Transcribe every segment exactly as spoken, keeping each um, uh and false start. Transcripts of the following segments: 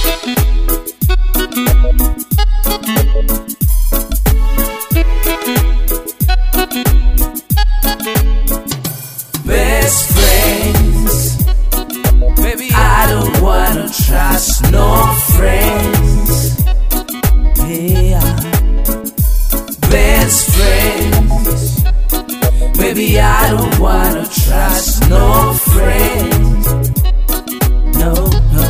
Best friends, baby, I don't wanna trust no friends. Yeah, best friends, baby, I don't wanna trust no friends. No, no.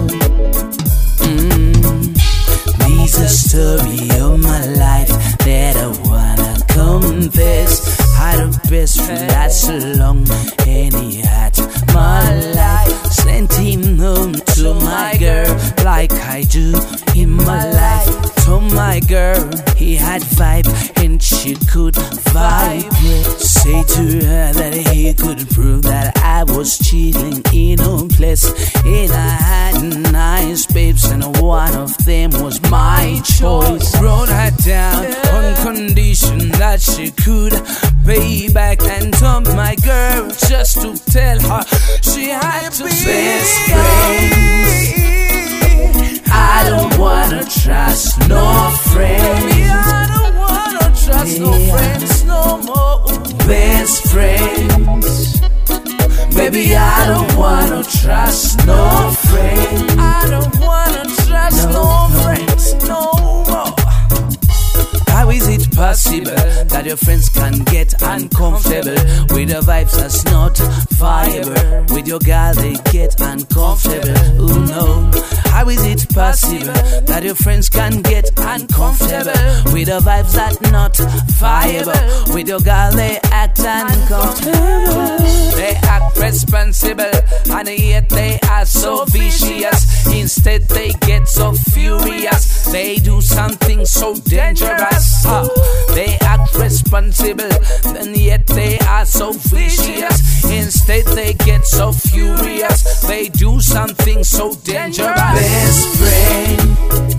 Mm. This is a story of my life that I wanna confess. Had a best friend that's so long, and he had my life. Sent him home to my girl like I do in my life. Told my girl he had vibe and she could vibe. Say to her that he could prove that I was cheating in her place. And I had nice babes and one of them was my choice. Wrote her down on condition that she could pay back, and told my girl just to tell her she had to be best friends. I don't wanna trust no friends. Baby, I don't wanna trust yeah. no friends no more. Best friends, baby, I don't wanna trust no friends. I don't wanna trust no, no, no friends no more. How is it possible that your friends can get uncomfortable with the vibes that's not viable? With your girl they get uncomfortable. Oh no. How is it possible that your friends can get uncomfortable with the vibes that not viable? With your girl they act uncomfortable. They act responsible and yet they are so vicious. Instead they get so furious. They do something so dangerous. Uh, they act responsible and yet they are so vicious. Instead they get so furious. They do something so dangerous. Best friend,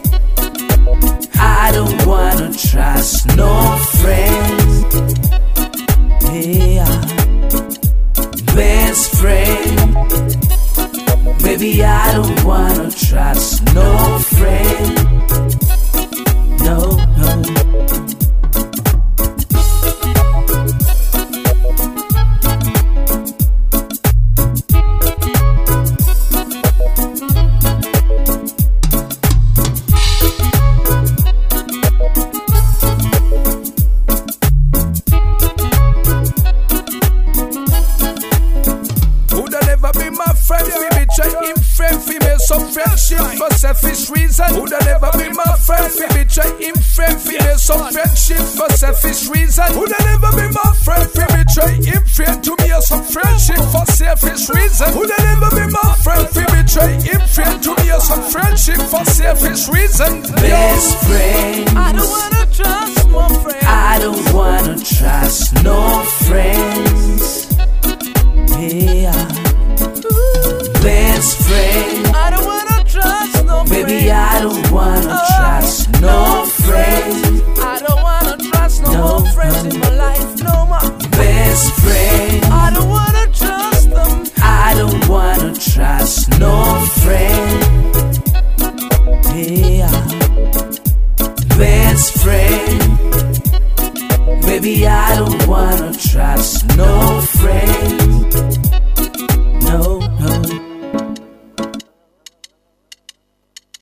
I don't wanna trust no friends. Yeah, best friend, baby, I don't wanna trust no friend. No, no. For selfish reason, would I never be my friend? We betray him, friend, female, some friendship for selfish reason. Would I never be my friend? We betray him, friend, to me, some friendship for selfish reason. Would I never be my friend? We betray him, friend, to me, some friendship for selfish reason. Best friend, I don't wanna trust my friends. I don't wanna trust no friends. Yeah, best friend, I don't wanna trust no friends. Baby, I don't wanna oh, trust no friends. I don't wanna trust no, no more friends no. in my life no more. Best friend, I don't wanna trust them. I don't wanna trust no friend. Yeah, best friend, baby, I don't wanna trust no